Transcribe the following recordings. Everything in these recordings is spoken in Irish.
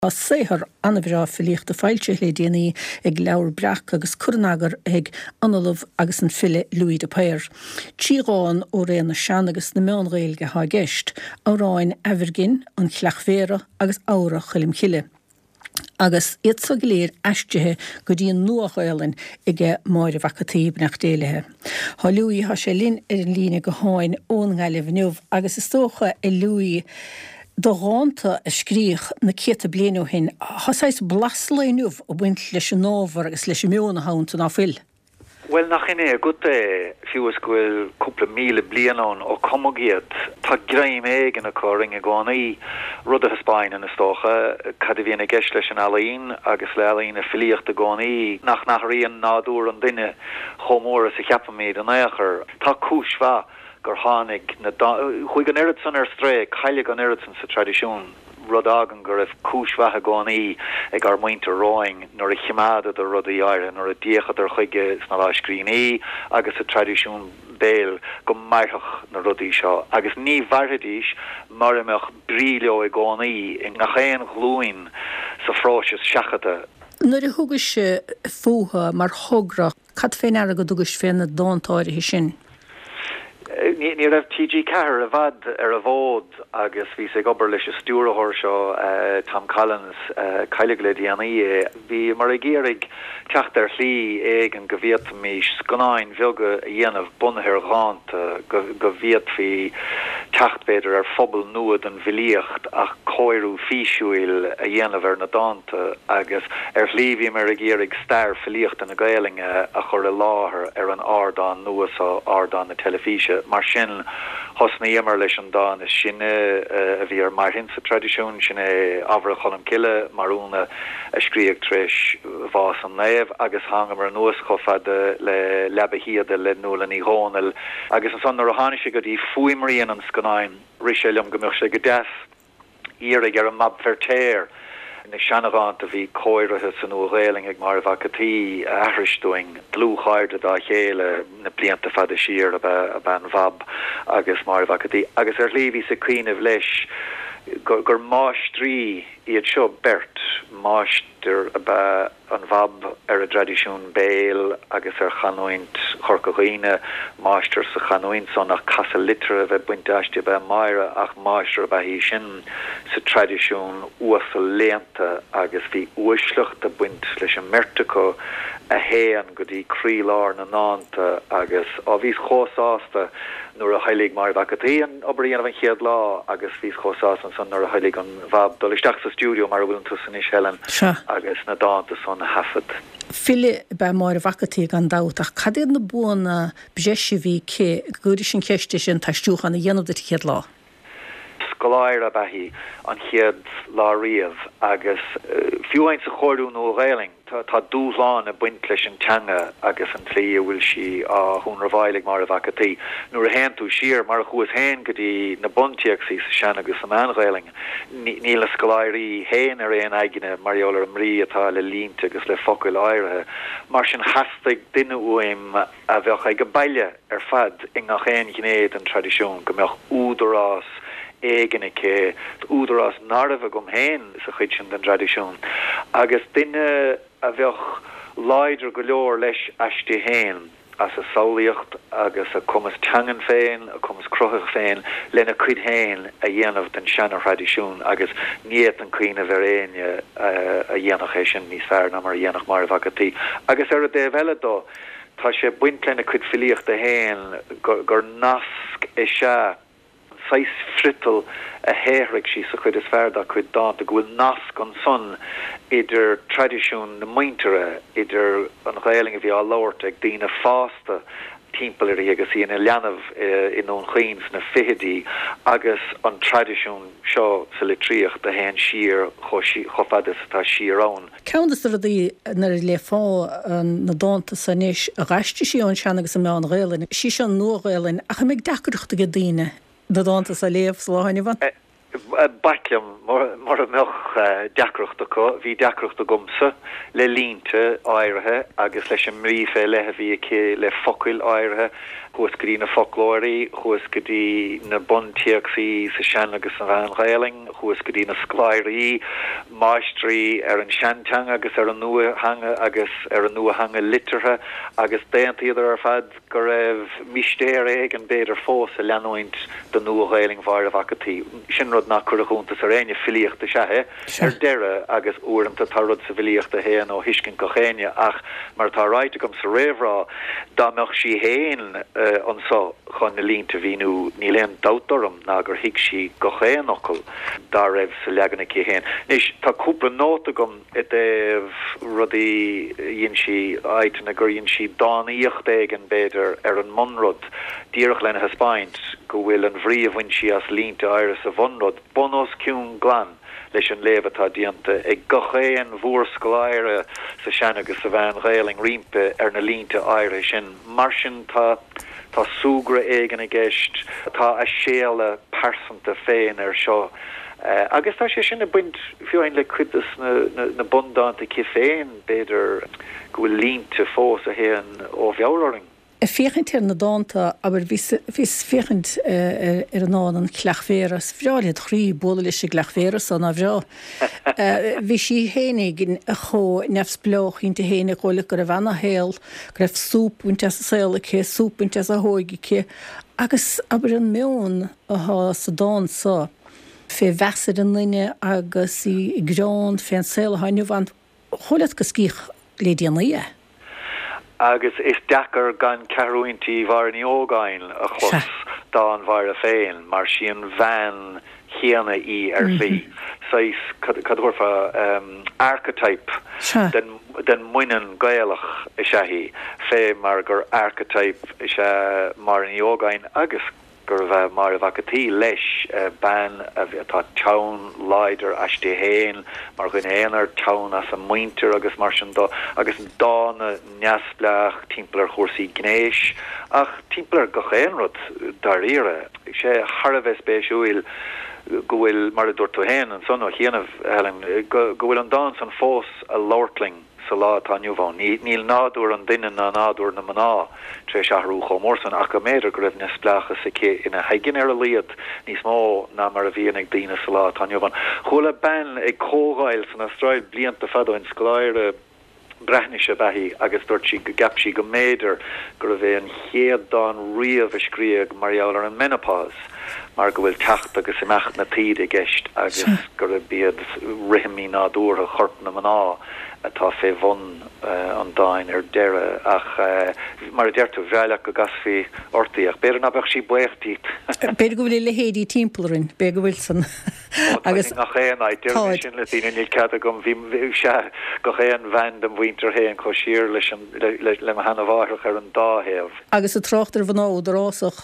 séthar anbhrá filíocht a fáilte le déanaí ag leabhar breach agus curnagar ag analamh agus an fille Louis de Péir. Tíráin ó réana sean agus na meán réilge há gceist, áráin Evergin an chleachmhéire agus ára chuilim chiile. Agus iad sa léir eistethe go dtíon nuachálinn ige máire vacatíb nach déalathe. Tá Louis há sé linn ar an líne go háin ón gáile bhniuh agus is tócha i Louis do ránta a scríoch na céta blianú hin, hasáis blasléinúh ó buint leis an ábhar agus leis meona hánta ná fil. Well, nach inné gut fiús gofuil cúpla míle blianón ó comogéad tá greim éigen a choring a gánaí rud a Spáin in na stócha cad a bhíon a gceist leis an alaín agus le alaín a filíocht a gánaí nach rion nádúr an duine chomóra sa cheapamíad an éachar tá cúisbha gur hánig chuig an Iridson stré chailig an Iridson sa tradiisiún rud agan gur raibh cúisbhathe gánaí ag ar muinte roing nuair a chiimeada a rud aire nuair a díochad ar chuige sna láiscrínaí agus a tradiisiún béal go maithach na rudaí seo agus ní bharthadís mar imeach bríleo i gánaí ag nach éon glúin sa phráisis seachata. Nuair a thugas fótha mar thugra cad féin ar go dugas féin na dáintáirithe sin. Ní raibh TG Cahir a bhd ar a bhód agus bhí sé gobar leis a stúrathir seo Tom Collins caiilig le déanaí bhí mar a géirigh teacht ar chlí ag an go bhíotamís sconáin bheoga a dhéanamh bunthir gáanta go bhíot hí teacht beidir ar phobal nuad an bhilíocht ach cóirú físiúil a dhéanamh ar na dáanta agus ar chlí bhí mar a géirigh stair filíocht an na Gaelinge a chur a láthair ar an ardán nuas á ardán na telefíse mar sin hosna immer leis an dá is sinne a bhí ar mar hinsa tradiisiún sinne ábhar chonam ciile marúna a scríoch tris bhás an néamh agus hanga mar nuas chofada le lebehíada le nulan í hónal agus an son ar a háise go dtí fuimríon an scanáin riseilm gomich sé go deas írig ar an mab fertéir na seanagant a bhí cóirithe san uaghailing ag mar vacatí ahristúing dlúchairde dá chéile na blianta fada sír a ban vab agus mar vacatí agus ar líbhí sa cuiineh leis gur máistrí iad seo bert máistir an vab ar a tradiisiún béal agus ar chanúint chorcaghine máistir sa chanúint son nach casa litre a bheith buinteiste be maire ach máistir a hí sin sa tradiisiún uasa léanta agus bhí uislucht a buint leis an mertaco a héan go dtí crílár na náanta agus á bhís chósáasta nuair a heilig mar vacatíon obaríon an chiad lá agus bhís chósáasta san nuair a heilig an vab dul isteach sa stúdio mar bhfuil tú san is helen agus na dáanta son hafad. Fille be mar vacatí gan dáach cadéad na buna bheisi bhí cé gúidir sin ceiste sin taistúchan na dhéanamh de chiad lá. Scoláir a bahí an chiad lá riamh agus fiúhain sa chóirú nó réling tá dúsláán a buint leis an teanga agus an tlí bhfuil si a hún rahailig mar a vacatí nuair a hen tú siar mar a chuas hen go dtí na buntiaach sí sa sean agus am anréling ní le scoláirí héin ar éon aigine mariolar an mrí atá le línta agus le focail áirithe mar sin hastig duine uaim a bheoch ag go baile ar fad ing nach éon gnéad an tradiisiún go mbeoch údarrás éigen ché údarrás narmh gom héin sa chuid sin den tradiisiún agus duine a bheoch leidir go leor leis eistí héin as a saolaíocht agus a cumas teangan féin a cumas cruthach féin lena cuid héin a dhéanamh den seanar tradiisiún agus níiad an cuioine bhéréine a dhéanach é sin níos fearr ná mar dhéanach mar vacatí agus ar a déhheile dó tá sé buint lena cuid filíocht a héin gur nasc é se sais frital a héirigh sí sa chuid is fearda chuid dáanta go bhfuil nasc an son idir tradiisiún na muintere idir an réiling a bhí á labhairt ag daoine fásta timppairí agus íon leanamh in ón chuins na fihidí agus an tradiisiún seo sa litríocht a héin siar chofadas tá siarrán. Ceantas ar dí nar le fá na dáanta sanis a ghaiste sí an sean agus am an réilin sí an nóréilin a chu méid decrúchta go daoine na dáanta sa léamh sláhainine van? Baitliam mar a meach deacrocht acu, hí deacrocht a gomsa le línte áirithe agus leis an mrífe lethe bhí le focail áirithe chuas go dtí na folklórí, chuas go dtí na buntíochsaí sa sean agus an bhean réling, chuas go dtí na scláirí, maistrí ar an seantang agus ar an nua hanga agus ar an nua hanga litartha agus déanta idir ar fad go raibh mistéir ag an béidir fós a leanúint den nua réling bhair a vacatí. Sin rud nach chuir a chuntas ar aine filíochta sethe ar deire agus uaireanta tá rud sa filíochta héan ó hiiscin go chéine ach mar tá ráite gom sa réhrá dámeach sí héin ansá chun na línta bhíú ní léon dátarm ná gur hiic sí go chéanachil dá raibh sa leganna cí héin. Nis tá cúpla nóta gom i déh rudí dhéon si áitena gur dhéon si dáíocht ag an béidir ar an mnrod díoch lena haspáint go bhfuil an bhrí a bhain si as línta áire sa bhanrod bonos ciún glan leis an lébatá dianta ag gochéan bhór scoláire sa sean agus sa bhean réling rimpe ar na línta áire sin mar sin tá súgra éigen a gceist tá a séala persanta féin ar seo agus tá sé sin a buint fiúin le cuidas na bundánta cí féin beidir go bhfuil línta fós a héan ó bheabhraring. Féchint ar na dáanta aber vís féchint ar an an cleachvéras bhráliad chrí bóla leis gleachvéras an a bhrá. Bhí sí hénig a cho nefs bloch inte hénig chola gur a bhena héal, greibh súpúnte a saola ché, súpúnte a hóigi ché, agus aber an meún a há sa dánsá. Fé vesad an linne agus í grán fé an saola hainú van cholat go scích lédian lia. Agus is dachar gan carúintí bhar ní ógáin a chus dá an bhar a féin, mar sí an bhean chéana í ar lí. Sais cadúrfa archetype den muinean gaelach is hí fé mar gur archetype is mar ní ógáin agus gur bheith mar a vacatí leis ban a tá town leider astí héin mar gon éanaar town as a muinter agus mar sin dó agus dána neasblach timpplair chósaí gnéis ach timpplair go chéanrod dar ire sé Harvest spéisiúil go bhfuil mar a dúirtú héin an son chéanamh Helen go bhfuil an dá an fós a lortling sa lá tá nniuhán. Níl náúir an duine na náúir na maná tre seahrú chomórsan ach go méidir go raibh nesplacha sa cé ina haigin ar a liad níos mó ná mar a bhíon ag daine sa lá tá nniuhán. Chula ben ag cógáil san Austrráil blianta fado in scoláire breithneise bheithí agus dúirt si go gapsí go méidir gur bheith an chéad dá riamh scríag marall ar an menopás mar go bhfuil techt agus imecht na tíad i gceist agus gur bíad rihimí nádúr a chort na maná atá fé bhun an dáin ar deire ach mar a deirtu bhreilech go gasfií ortaíach béir na bheith sí buchtíít. Béir go bhfuil le héadí timpplarin bé go bhfuil san agus nach chéanaid deir sin le tíine níl cad gom bhí se go chéan bhain am bhainter héan có siar leis le hena bhharach ar an dáhéamh. Agus a trochttar bhan ódrásach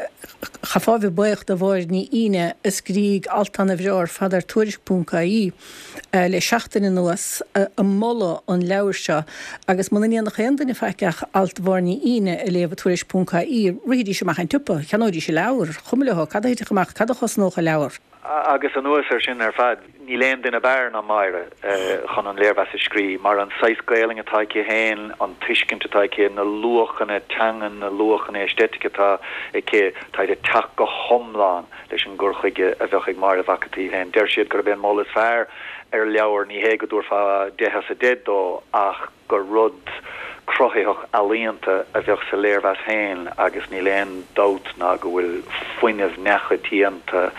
chaábh buocht a bhir ní ine is gríg altanna bhreir fadar tuairis.caí le 16 nuas a molla an leabhar seo agus man íon nach chéandaine feiceach alt bhharní ine a léomh tuairis.caí riadí se maichain tupa cheanóidí se leabhar chumileth cadaithe goach cadachas nócha leabhar. Agus an nuas ar sin ar fad ní léon duine bear na maire chun an léirhheas a scrí mar an 6 gaeling atá cí héin an tuiscint atá cí na luachanna teangan na luachanna esteticatá ché tá de teach go thomláin leis an gurchuige a bheith ag mar a vacatí héin. Deir siad gur ben mollas fearr ar leabhar ní hé go dúr fá dehas a dédó ach gur rud crothaíoch alíonanta a bheith sa léirhheas héin agus ní léon dát ná go bhfuil foiinemh nechatíanta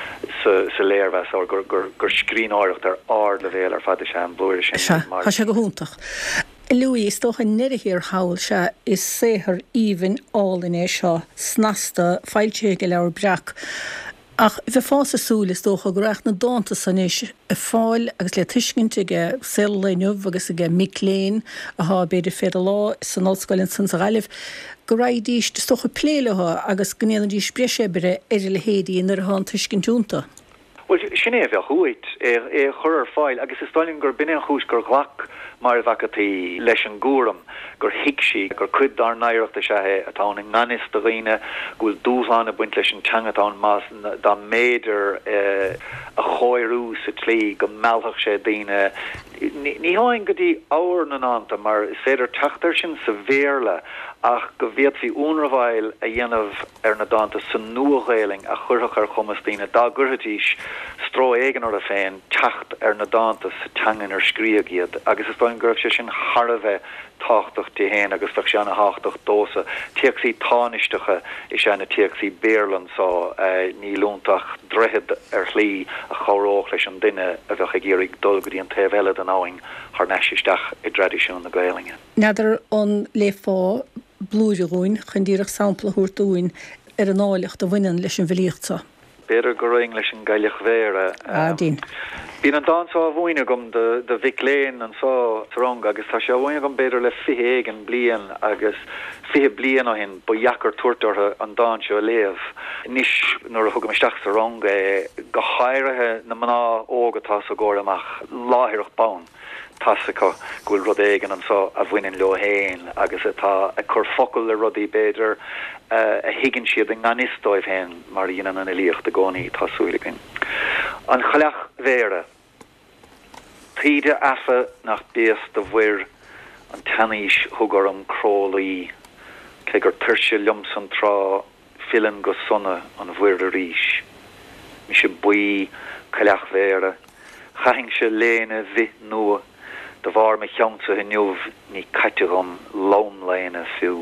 sa léirhheas ó gur scrín áireacht ar ard le bhéal ar fada se an blúir sin. Tá se go húntaach. Louis tócha neidir hail se is séthar íhan álainn é seo snasta fáilte go leabhar breach. Ach bheith fása súla is tócha go raach na dáanta san is a fáil agus le tuiscinte go sellainmh agus go miléin a há beidir féidir lá san ollscoilinn san sa ghaileh go raidíist tócha pléilethe agus gnéanana dí spreisebere le héadaí nar há tuiscintúnta. Well sinné bheith chuit é chur fáil agus is stáilinn gur bin chúis gur ghlach mar vacatí leis an gúram gur hiicsi gur chud dar naireachta sethe atá an nganis do riine gúil dúsán a buint leis an teangatá más dá méidir a choirú sa tlí go meallach sé daine Ní háin go dtí áhar na náanta mar is féidir teachtar sin sa bhéarla ach go bhíad hí únrahhail a dhéanamh ar na dáanta san nuaghéling a chuirach ar chumastíine dá gurthatíis stró éigen ar a féin teacht ar na dáanta sa teangan ar scríag iad agus is dóin gurh sé sin Harbheith táchtach tí héin agus tá seanna háchtach dósa tíochsaí táinistecha is seanna tíochsaí béirlan sá ní lúntaach drehead ar chlí a choróch leis an duine a bheith a géirigh dul go dtí an taobh eile an áing th neisisteach i tradiisiún na Gaeilge. Neidir an léfá blúideúin chun díreach sampla thuirtúin ar an áilecht a bhainean leis an bhilíochta. Beidir go raon leis an Gaeilge mhéara. Dín. Bhín an dánsá a bhhaine gom de Vic Lane an sá trong agus tá sé bhhaine gom beidir le 50 blian agus 50 blian ó hin ba jacar tuairteartha an dánseo a léamh. Nis nuair a thugam isteach sa rong go háirithe na maná ógatá sa ggóir amach láthirach bán. Tasaka gúil rud éigen an sá a bhhainin leo héin agus atá a chur focail le rudaí beidir a higann siad an ganistóibh héin mar dhéanaan an ilíocht a gcónaí tásúilagin. An chaleach mhéara tríde afa nach bías de bhuiir an taníis thugar an crólaí cé gur tuirse liomsan trá filan go sonna an bhuiir a ríis. Mi sé buí chaleach mhéara chaing se léine bhí nua de bhar me cheansa hiniuh ní caitegamm lom léine fiú.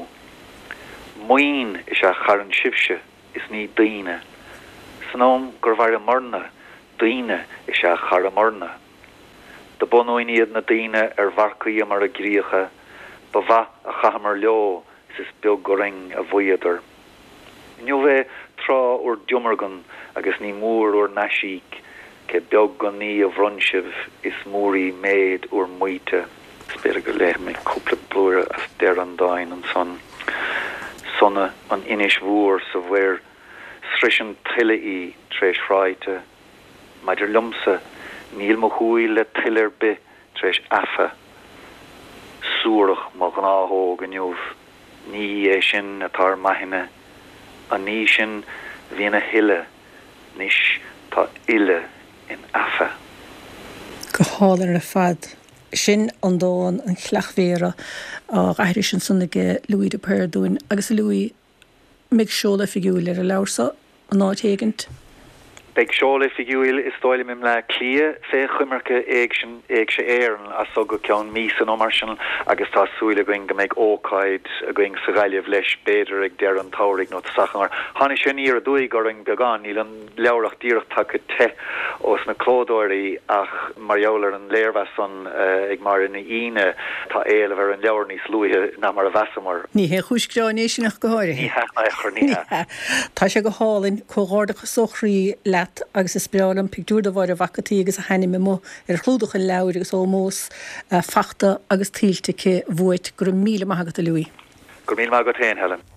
Muoin is a charan sibse is ní daine. Snóm gur bhar a marna, daine is a char a marna. De bonóin iad na daine ar bharcaí mar a gríocha, ba bha a chahamar leo is beag go ring a bhuiadar. Nniu bheith trá úr diumargan agus ní mór úr nasík, ke beag go ní a bhronsibh is mórí méid úr muite. Spéir go léir mé cúpla blúra as deir an dain an son. Sonna an inis mhór sa bhuiir srisin tuile í tréis ráite. Maidir lumsa níl mo chuí le tuilir be tréis afa. Súrach má gan áthóg a nniuh. Ní é sin atá maithine. A ní sin bhína hiile. Nis tá ile in afa. Go hálar a fad. Sin an dáin an chleachmhéara a gaiiri sin sunnaige Louis de Peyre dúin agus Louis mick seola figiúil ar a leabhsa an áit éigent. Beag seola figiúil is stoile mim le clia fé chumarcha éag sé éan a so go ceann mís an omar sin agus tá súile going go méid ócaid a going sa gaiileh leis beidir ag dear an táirigh nó sachamar. Hanna sin íar a dúig goring beagán íl an leabhracht díireach take te os na clódóirí ach marjólar an léirhe san ag mar in íine tá éileh ar an leabhar níos luithe ná mar a bheasamar. Ní hé chúisgráin sin nach go háirithe. Ní churníhe. Tá sé go hálinn cógádacha sochraí leat agus is breálam picúr do bhar a vacatí agus a haine me mó ar chlúdach an leabhar agus ó mós fachta agus tílte ce bhuait gur míle maithagata Louis. Gur míle maithagata Helen.